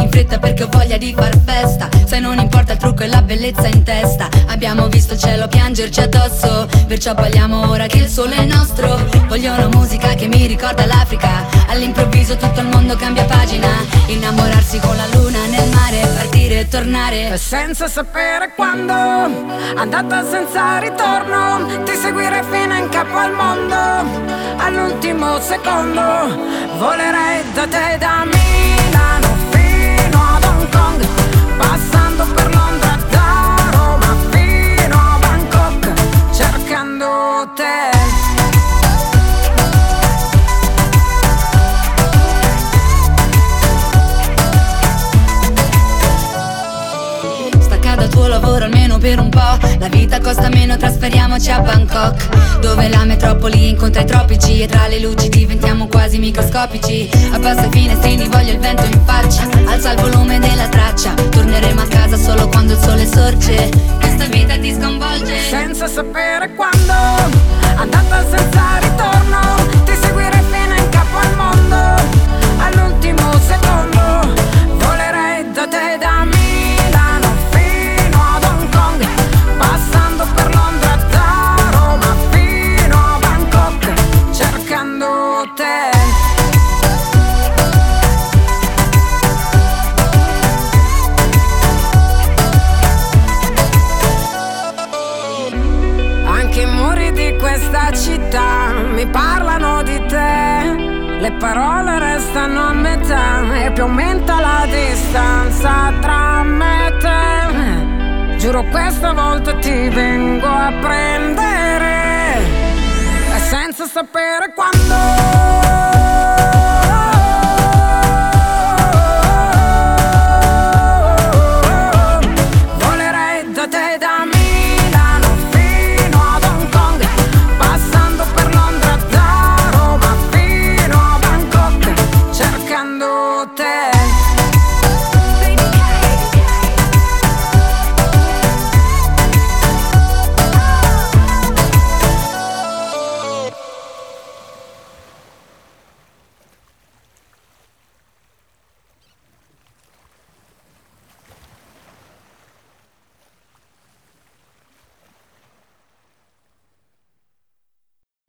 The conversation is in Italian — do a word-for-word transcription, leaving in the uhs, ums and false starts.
in fretta perché ho voglia di far festa. Se non importa il trucco e la bellezza in testa. Abbiamo visto il cielo piangerci addosso, perciò balliamo ora che il sole è nostro. Voglio una musica che mi ricorda l'Africa. All'improvviso tutto il mondo cambia pagina. Innamorarsi con la luna nel mare, partire e tornare e senza sapere quando, andata senza ritorno, ti seguirei fino in capo al mondo. All'ultimo secondo volerei da te, da Milano fino ad Hong Kong, passando per Londra, da Roma fino a Bangkok, cercando te. Dal tuo lavoro almeno per un po', la vita costa meno, trasferiamoci a Bangkok, dove la metropoli incontra i tropici e tra le luci diventiamo quasi microscopici. Abbassa i finestrini, voglio il vento in faccia, alza il volume della traccia, torneremo a casa solo quando il sole sorge. Questa vita ti sconvolge senza sapere quando, andata senza ritorno, ti seguirei fino in capo al mondo. All'ultimo secondo volerei da te, da Milano fino ad Hong Kong, passando per Londra, da Roma fino a Bangkok, cercando te. Anche i muri di questa città mi parlano di te. Le parole restano a metà e più aumenta la distanza tra me e te. Giuro questa volta ti vengo a prendere e senza sapere quando.